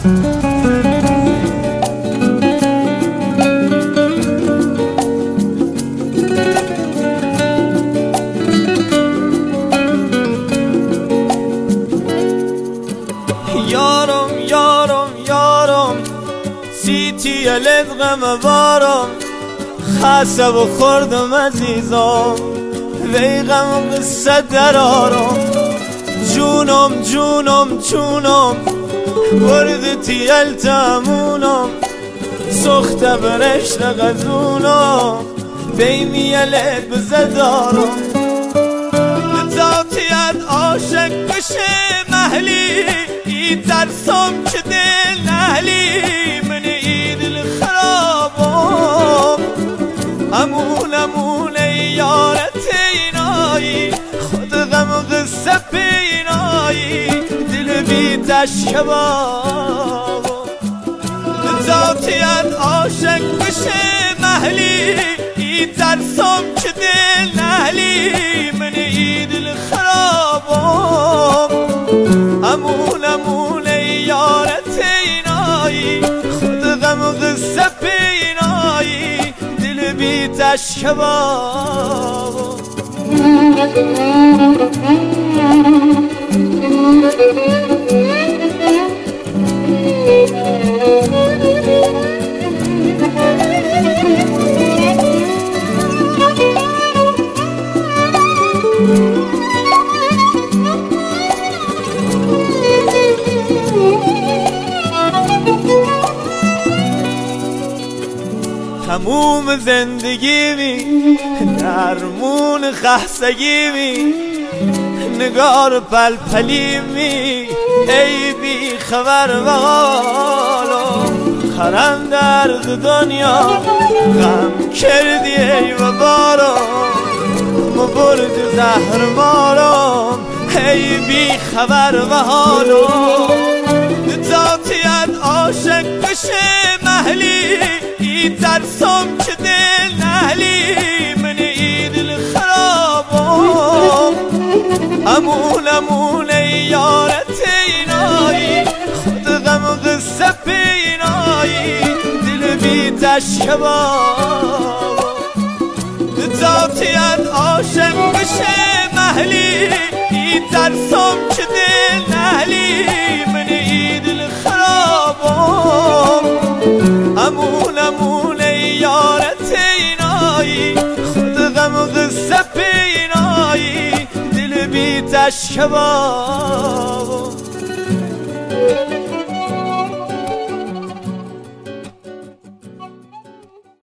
یارم یارم یارم سیتی لدغم بارم خسته و خوردم عزیزم وی غم قصه درارم جونم جونم جونم وردتی التمونم سخته برشت غزونم بیمی لد بزدارم ذاتیت عاشق بشه محلی ترسم که دل نهلی من دل خرابم امون امون یارت اینایی خود غم قصه پینایی دل بی تشکبابم ذاتیت عاشق بشه محلی ترسم که دل نهلی من دل خرابم امون امون یارت اینایی خود غم قصه پینایی دل بی تشکبابم تموم زندگی می درمون خستگی می نگار پلپلی می ای بی خبر و حالم خرم درد دنیا غم کردی ای و بارم مبرد زهر مارم ای بی خبر و حالم ذاتیت عاشق بشه محلی ترسم که دل نهلی من دل خرابم امون امون یارت اینایی خود غم قصه پینایی دل بی تشکبابم ذاتیت عاشق بشه محلی ترسم که دل نهلی من دل خرابم امون امون یارت اینایی خود غم قصه پینایی دل بی تشکبابم